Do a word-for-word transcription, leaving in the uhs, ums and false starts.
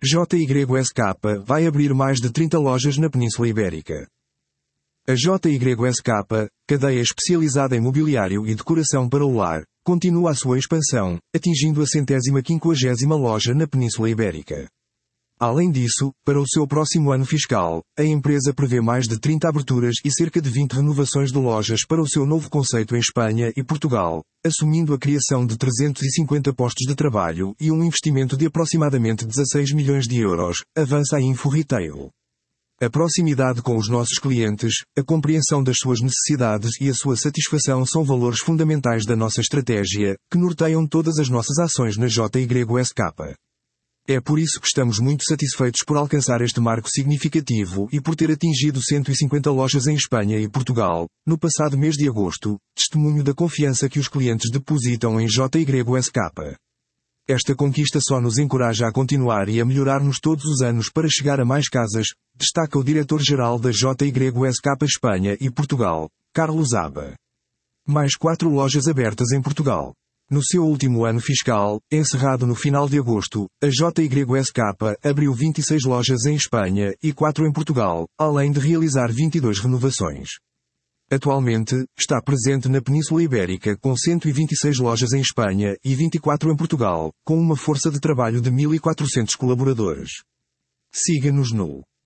J Y S K vai abrir mais de trinta lojas na Península Ibérica. A J Y S K, cadeia especializada em mobiliário e decoração para o lar, continua a sua expansão, atingindo a centésima quinquagésima loja na Península Ibérica. Além disso, para o seu próximo ano fiscal, a empresa prevê mais de trinta aberturas e cerca de vinte renovações de lojas para o seu novo conceito em Espanha e Portugal, assumindo a criação de trezentos e cinquenta postos de trabalho e um investimento de aproximadamente dezasseis milhões de euros, avança a Info Retail. A proximidade com os nossos clientes, a compreensão das suas necessidades e a sua satisfação são valores fundamentais da nossa estratégia, que norteiam todas as nossas ações na J Y S K. É por isso que estamos muito satisfeitos por alcançar este marco significativo e por ter atingido cento e cinquenta lojas em Espanha e Portugal, no passado mês de agosto, testemunho da confiança que os clientes depositam em J Y S K. Esta conquista só nos encoraja a continuar e a melhorar-nos todos os anos para chegar a mais casas, destaca o diretor-geral da J Y S K Espanha e Portugal, Carlos Aba. Mais quatro lojas abertas em Portugal. No seu último ano fiscal, encerrado no final de agosto, a J Y S K abriu vinte e seis lojas em Espanha e quatro em Portugal, além de realizar vinte e duas renovações. Atualmente, está presente na Península Ibérica com cento e vinte e seis lojas em Espanha e vinte e quatro em Portugal, com uma força de trabalho de mil e quatrocentos colaboradores. Siga-nos no